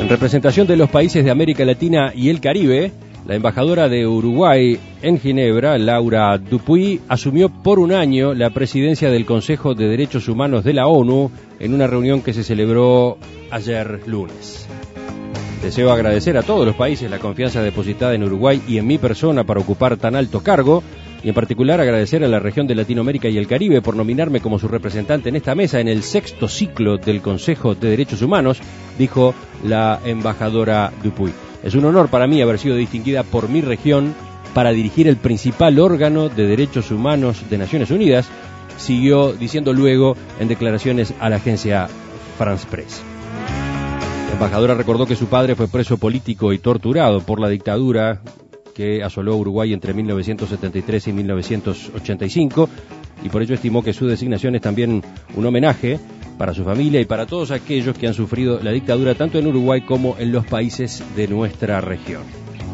En representación de los países de América Latina y el Caribe, la embajadora de Uruguay en Ginebra, Laura Dupuy, asumió por un año la presidencia del Consejo de Derechos Humanos de la ONU en una reunión que se celebró ayer lunes. Deseo agradecer a todos los países la confianza depositada en Uruguay y en mi persona para ocupar tan alto cargo, y en particular agradecer a la región de Latinoamérica y el Caribe por nominarme como su representante en esta mesa en el 6º ciclo del Consejo de Derechos Humanos, dijo la embajadora Dupuy. Es un honor para mí haber sido distinguida por mi región para dirigir el principal órgano de derechos humanos de Naciones Unidas, siguió diciendo luego en declaraciones a la agencia France Press. La embajadora recordó que su padre fue preso político y torturado por la dictadura que asoló Uruguay entre 1973 y 1985, y por ello estimó que su designación es también un homenaje para su familia y para todos aquellos que han sufrido la dictadura tanto en Uruguay como en los países de nuestra región.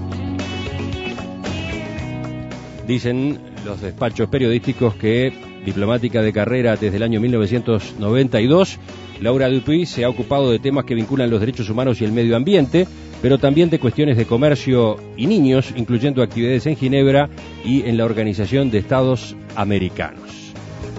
Dicen los despachos periodísticos que, diplomática de carrera desde el año 1992, Laura Dupuy se ha ocupado de temas que vinculan los derechos humanos y el medio ambiente, pero también de cuestiones de comercio y niños, incluyendo actividades en Ginebra y en la Organización de Estados Americanos.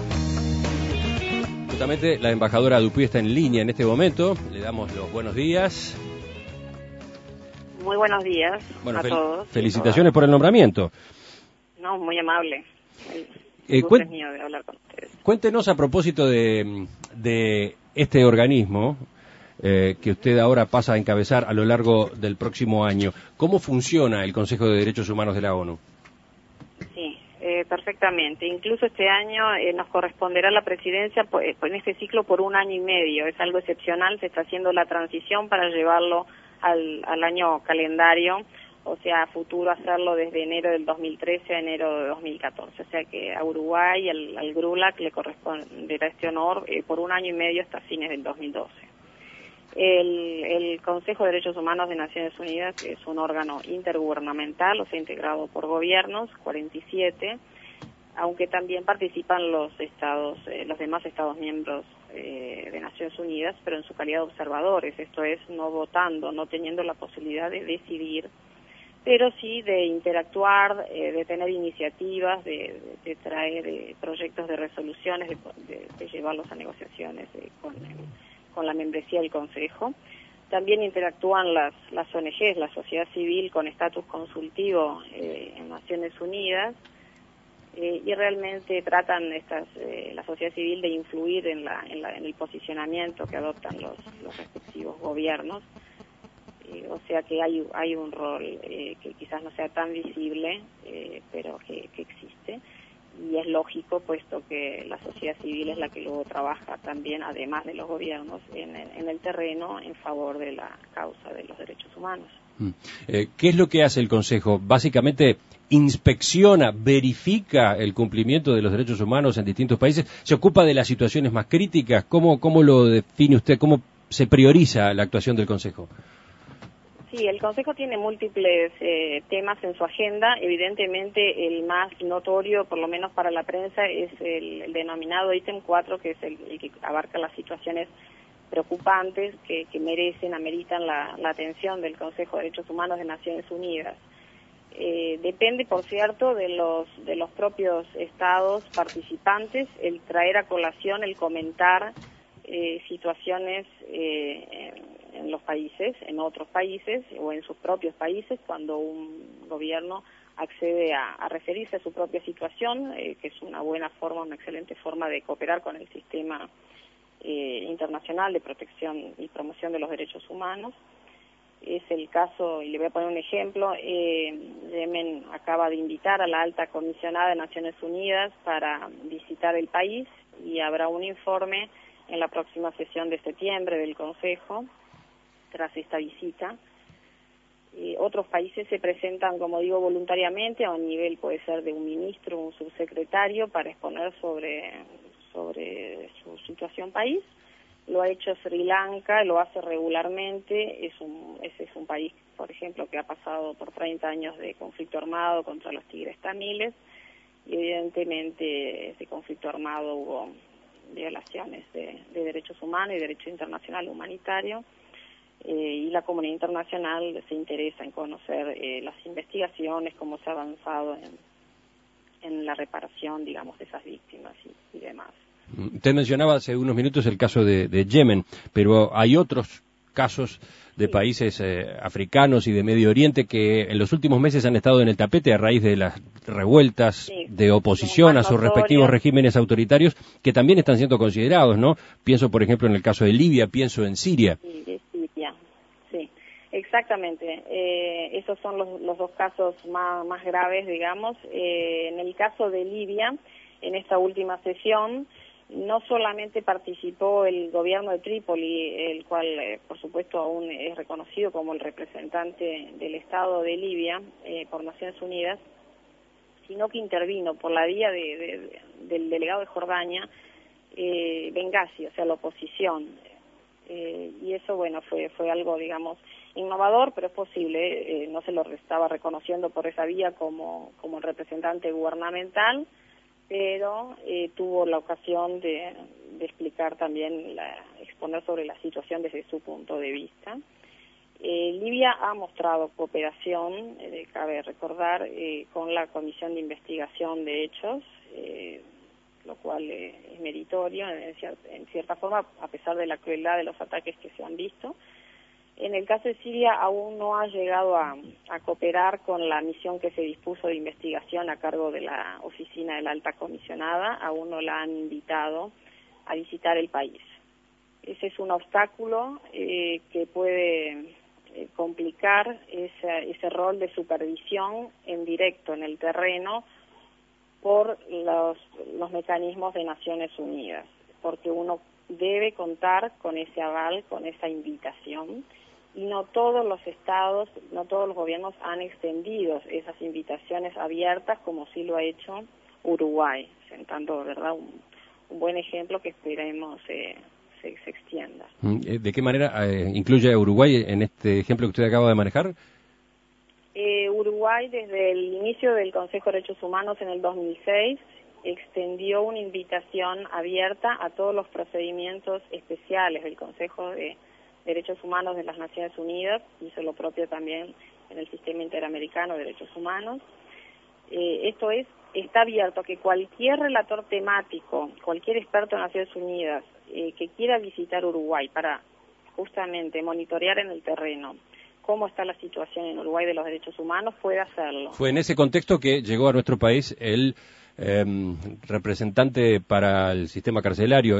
Justamente la embajadora Dupuy está en línea en este momento. Le damos los buenos días. Muy buenos días a todos. Felicitaciones por el nombramiento. No, muy amable. El gusto es mío de hablar con ustedes. Cuéntenos a propósito de este organismo que usted ahora pasa a encabezar a lo largo del próximo año. ¿Cómo funciona el Consejo de Derechos Humanos de la ONU? Sí, perfectamente. Incluso este año nos corresponderá la presidencia en este ciclo por un año y medio. Es algo excepcional, se está haciendo la transición para llevarlo al año calendario, o sea, a futuro hacerlo desde enero del 2013 a enero de 2014. O sea que a Uruguay, al GRULAC, le corresponderá este honor por un año y medio hasta fines del 2012. El Consejo de Derechos Humanos de Naciones Unidas es un órgano intergubernamental, o sea, integrado por gobiernos, 47, aunque también participan los demás Estados miembros de Naciones Unidas, pero en su calidad de observadores, esto es, no votando, no teniendo la posibilidad de decidir, pero sí de interactuar, de tener iniciativas, de traer proyectos de resoluciones, de llevarlos a negociaciones con la membresía del Consejo. También interactúan las ONGs, la sociedad civil con estatus consultivo en Naciones Unidas, y realmente tratan la sociedad civil de influir en el posicionamiento que adoptan los respectivos gobiernos. O sea que hay un rol que quizás no sea tan visible, pero que existe, y es lógico puesto que la sociedad civil es la que luego trabaja también, además de los gobiernos, en el terreno en favor de la causa de los derechos humanos. ¿Qué es lo que hace el Consejo? Básicamente inspecciona, verifica el cumplimiento de los derechos humanos en distintos países, se ocupa de las situaciones más críticas. ¿Cómo lo define usted? ¿Cómo se prioriza la actuación del Consejo? Sí, el Consejo tiene múltiples temas en su agenda. Evidentemente, el más notorio, por lo menos para la prensa, es el denominado ítem 4, que es el que abarca las situaciones preocupantes que ameritan la atención del Consejo de Derechos Humanos de Naciones Unidas. Depende, por cierto, de los propios estados participantes el traer a colación, el comentar situaciones en los países, en otros países o en sus propios países, cuando un gobierno accede a referirse a su propia situación, que es una buena forma, una excelente forma de cooperar con el sistema internacional de protección y promoción de los derechos humanos. Es el caso, y le voy a poner un ejemplo, Yemen acaba de invitar a la alta comisionada de Naciones Unidas para visitar el país, y habrá un informe en la próxima sesión de septiembre del Consejo tras esta visita. Otros países se presentan, como digo, voluntariamente, a un nivel puede ser de un ministro o un subsecretario, para exponer sobre su situación país. Lo ha hecho Sri Lanka, lo hace regularmente. Ese es un país, por ejemplo, que ha pasado por 30 años de conflicto armado contra los tigres tamiles, y evidentemente ese conflicto armado hubo violaciones de derechos humanos y derecho internacional humanitario. y la comunidad internacional se interesa en conocer las investigaciones, cómo se ha avanzado en la reparación, digamos, de esas víctimas y demás. Usted mencionaba hace unos minutos el caso de Yemen, pero hay otros casos de países africanos y de Medio Oriente que en los últimos meses han estado en el tapete a raíz de las revueltas de oposición a sus respectivos regímenes autoritarios, que también están siendo considerados, ¿no? Pienso, por ejemplo, en el caso de Libia, pienso en Siria. Sí, de Siria, sí, exactamente. Esos son los dos casos más graves, digamos. En el caso de Libia, en esta última sesión, no solamente participó el gobierno de Trípoli, el cual, por supuesto, aún es reconocido como el representante del Estado de Libia por Naciones Unidas, sino que intervino por la vía del delegado de Jordania, Benghazi, o sea, la oposición. Y eso, bueno, fue algo, digamos, innovador, pero es posible. No se lo estaba reconociendo por esa vía como el representante gubernamental, pero tuvo la ocasión de explicar también, exponer sobre la situación desde su punto de vista. Libia ha mostrado cooperación, cabe recordar, con la Comisión de Investigación de Hechos, lo cual es meritorio en cierta forma, a pesar de la crueldad de los ataques que se han visto. En el caso de Siria aún no ha llegado a cooperar con la misión que se dispuso de investigación a cargo de la oficina de la alta comisionada, aún no la han invitado a visitar el país. Ese es un obstáculo que puede complicar ese rol de supervisión en directo en el terreno por los mecanismos de Naciones Unidas, porque uno debe contar con ese aval, con esa invitación, y no todos los estados, no todos los gobiernos han extendido esas invitaciones abiertas como sí lo ha hecho Uruguay, sentando, ¿verdad?, un buen ejemplo que esperemos se extienda. ¿De qué manera incluye a Uruguay en este ejemplo que usted acaba de manejar? Uruguay, desde el inicio del Consejo de Derechos Humanos en el 2006, extendió una invitación abierta a todos los procedimientos especiales del Consejo de Derechos Humanos de las Naciones Unidas, hizo lo propio también en el Sistema Interamericano de Derechos Humanos. Esto está abierto a que cualquier relator temático, cualquier experto en Naciones Unidas que quiera visitar Uruguay para justamente monitorear en el terreno cómo está la situación en Uruguay de los derechos humanos, puede hacerlo. Fue en ese contexto que llegó a nuestro país el representante para el sistema carcelario,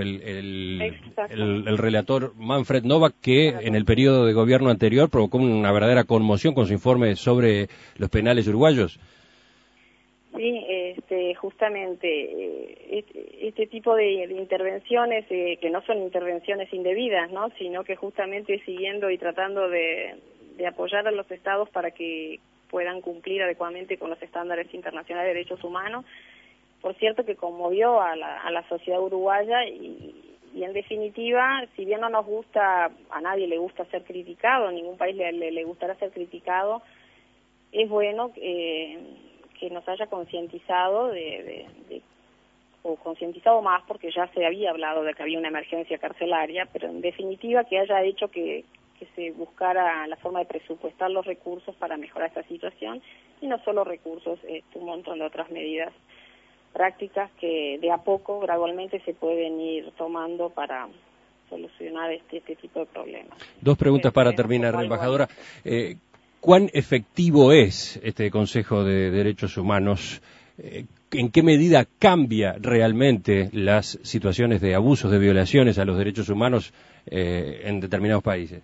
el relator Manfred Novak, que en el periodo de gobierno anterior provocó una verdadera conmoción con su informe sobre los penales uruguayos. Sí, justamente este tipo de intervenciones que no son intervenciones indebidas, ¿no?, sino que justamente siguiendo y tratando de apoyar a los estados para que puedan cumplir adecuadamente con los estándares internacionales de derechos humanos. Por cierto, que conmovió a la sociedad uruguaya y en definitiva, si bien no nos gusta, a nadie le gusta ser criticado, a ningún país le gustará ser criticado, es bueno que nos haya concientizado o concientizado más, porque ya se había hablado de que había una emergencia carcelaria, pero en definitiva que haya hecho que se buscara la forma de presupuestar los recursos para mejorar esta situación, y no solo recursos, un montón de otras medidas prácticas que de a poco, gradualmente, se pueden ir tomando para solucionar este tipo de problemas. Dos preguntas para terminar, embajadora. ¿Cuán efectivo es este Consejo de Derechos Humanos? ¿En qué medida cambia realmente las situaciones de abusos, de violaciones a los derechos humanos en determinados países?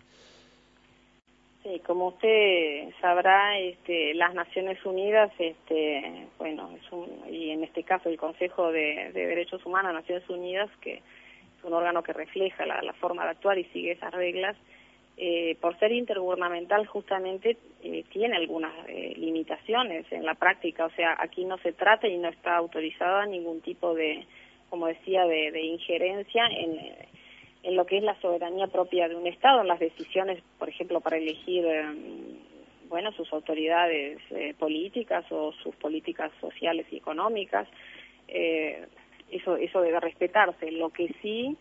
Sí, como usted sabrá, las Naciones Unidas, bueno, y en este caso el Consejo de Derechos Humanos de Naciones Unidas, que es un órgano que refleja la forma de actuar y sigue esas reglas, por ser intergubernamental justamente tiene algunas limitaciones en la práctica. O sea, aquí no se trata y no está autorizada ningún tipo de, como decía, de injerencia en lo que es la soberanía propia de un Estado, en las decisiones, por ejemplo, para elegir bueno, sus autoridades políticas o sus políticas sociales y económicas. Eso debe respetarse. Lo que sí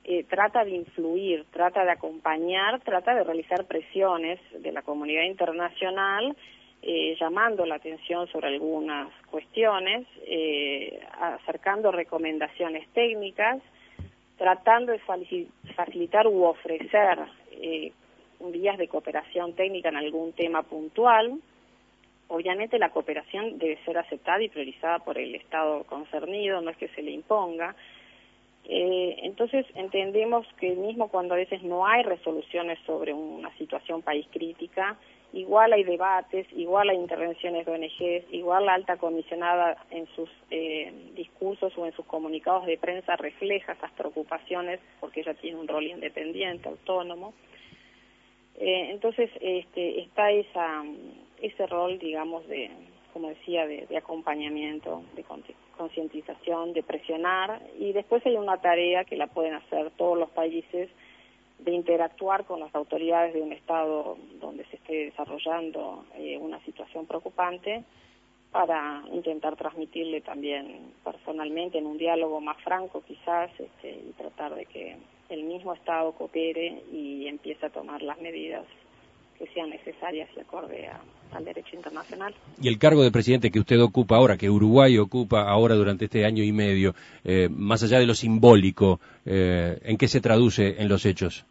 trata de influir, trata de acompañar, trata de realizar presiones de la comunidad internacional, llamando la atención sobre algunas cuestiones, acercando recomendaciones técnicas, tratando de facilitar u ofrecer vías de cooperación técnica en algún tema puntual. Obviamente la cooperación debe ser aceptada y priorizada por el Estado concernido, no es que se le imponga. Entonces entendemos que mismo cuando a veces no hay resoluciones sobre una situación país crítica, igual hay debates, igual hay intervenciones de ONGs, igual la alta comisionada en sus discursos o en sus comunicados de prensa refleja esas preocupaciones porque ella tiene un rol independiente, autónomo. Entonces está ese rol, digamos, de, como decía, de acompañamiento, de concientización, de presionar, y después hay una tarea que la pueden hacer todos los países de interactuar con las autoridades de un estado donde se esté desarrollando una situación preocupante para intentar transmitirle también personalmente en un diálogo más franco quizás y tratar de que el mismo estado coopere y empiece a tomar las medidas que sean necesarias y acorde al derecho internacional. Y el cargo de presidente que usted ocupa ahora, que Uruguay ocupa ahora durante este año y medio, más allá de lo simbólico, ¿en qué se traduce en los hechos?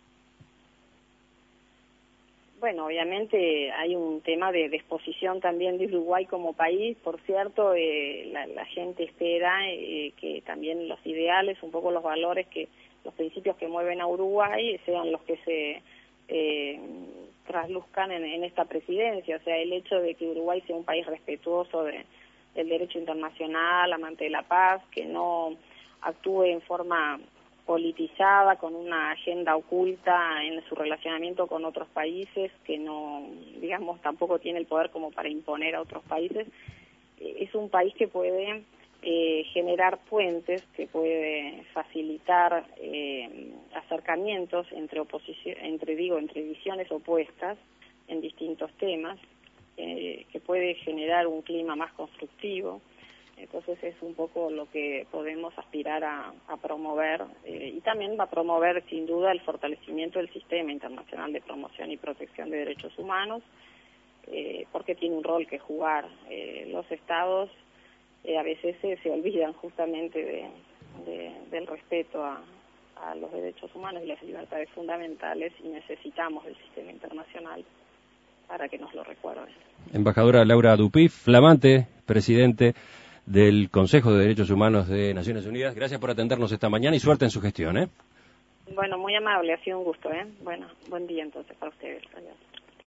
Bueno, obviamente hay un tema de exposición también de Uruguay como país. Por cierto, la gente espera que también los ideales, un poco los valores, los principios que mueven a Uruguay sean los que se trasluzcan en esta presidencia. O sea, el hecho de que Uruguay sea un país respetuoso del derecho internacional, amante de la paz, que no actúe en forma politizada, con una agenda oculta en su relacionamiento con otros países, que no, digamos, tampoco tiene el poder como para imponer a otros países. Es un país que puede generar puentes, que puede facilitar acercamientos entre visiones opuestas en distintos temas, que puede generar un clima más constructivo. Entonces es un poco lo que podemos aspirar a promover, y también va a promover sin duda el fortalecimiento del sistema internacional de promoción y protección de derechos humanos, porque tiene un rol que jugar. Los estados a veces se olvidan justamente del respeto a los derechos humanos y las libertades fundamentales, y necesitamos el sistema internacional para que nos lo recuerden. Embajadora Laura Dupuy, flamante presidente del Consejo de Derechos Humanos de Naciones Unidas, gracias por atendernos esta mañana y suerte en su gestión. Bueno, muy amable, ha sido un gusto. Bueno, buen día entonces para ustedes. Adiós.